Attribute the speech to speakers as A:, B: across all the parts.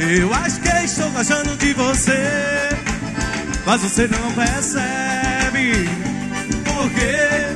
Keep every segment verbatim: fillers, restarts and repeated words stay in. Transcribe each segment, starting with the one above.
A: Eu acho que estou gostando de você, mas você não percebe por quê?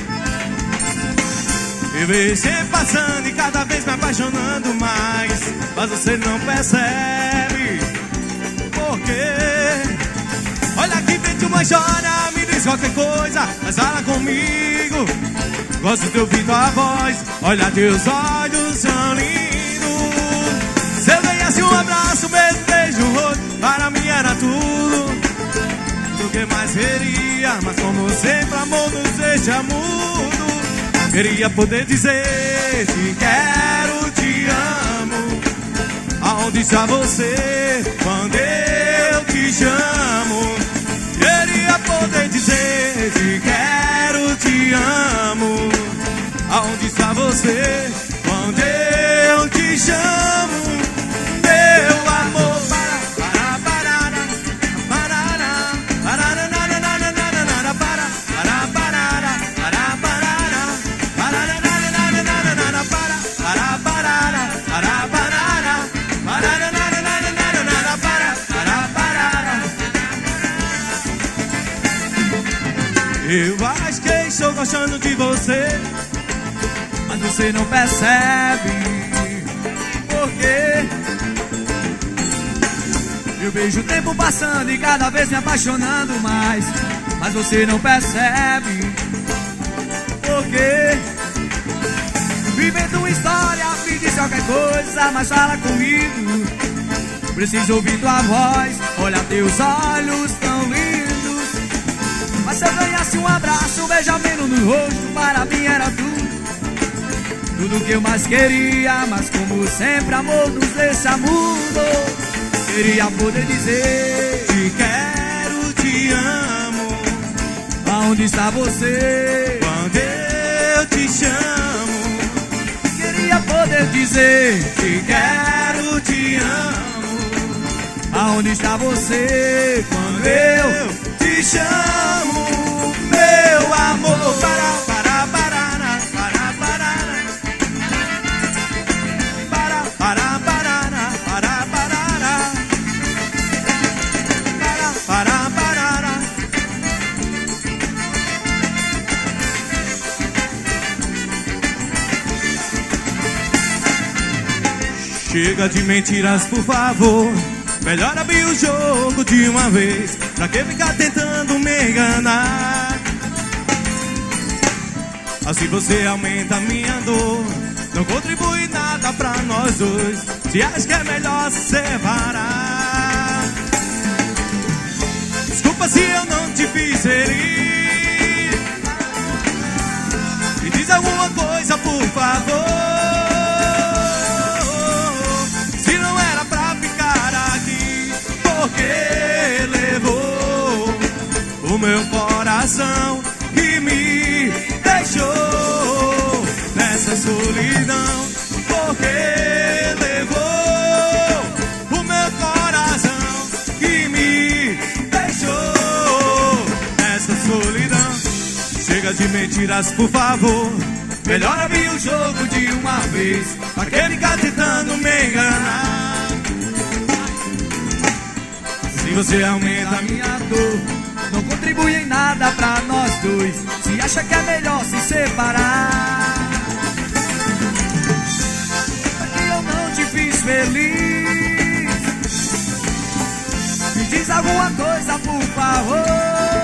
A: Eu vejo sempre passando e cada vez me apaixonando mais, mas você não percebe por quê? Olha aqui, vem uma história, me diz qualquer coisa, mas fala comigo. Gosto de ouvir tua voz, olha teus olhos são lindos. Se eu ganhasse um abraço, um beijo, beijo no rosto, para mim era tudo. O que mais queria, mas como sempre amor nos deixa mudo. Queria poder dizer te quero, te amo. Aonde está você quando eu te chamo? Queria poder dizer te quero, te amo. Aonde está você quando eu te chamo? Meu amor, para, para, para, para, para, para, para, eu acho que estou gostando de você, mas você não percebe por quê? Eu vejo o tempo passando e cada vez me apaixonando mais, mas você não percebe por quê? Vivendo uma história, me diz qualquer coisa, mas fala comigo. Preciso ouvir tua voz, olha teus olhos tão lindos. Mas se eu ganhasse um abraço, um beijamento no rosto, para mim era tudo. Tudo que eu mais queria, mas como sempre amor nos deixa mudo. Queria poder dizer te quero, te amo. Aonde está você quando eu te chamo? Queria poder dizer te quero, te amo. Aonde está você quando eu te chamo? Meu amor, para, para, para, para, para, para, para, para, para, para, para, para. Chega de mentiras, por favor. Melhor abrir o jogo de uma vez. Pra que ficar tentando me enganar? Assim você aumenta a minha dor. Não contribui nada pra nós dois. Se acha que é melhor se separar. Desculpa se eu não te fiz feliz. Me diz alguma coisa, por favor. Porque levou o meu coração e me deixou nessa solidão. Porque levou o meu coração e me deixou nessa solidão. Chega de mentiras, por favor. Melhor abrir o jogo de uma vez. Pra que ficar tentando me enganar? Se você aumenta a minha dor, não contribui em nada pra nós dois. Se acha que é melhor se separar. Porque eu não te fiz feliz. Me diz alguma coisa, por favor.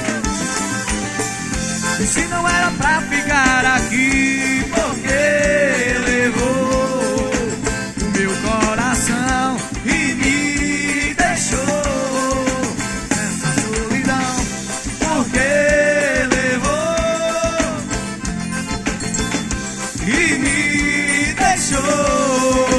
A: E se não era pra ficar aqui, porque levou o meu coração e me deixou nessa solidão. Porque levou e me deixou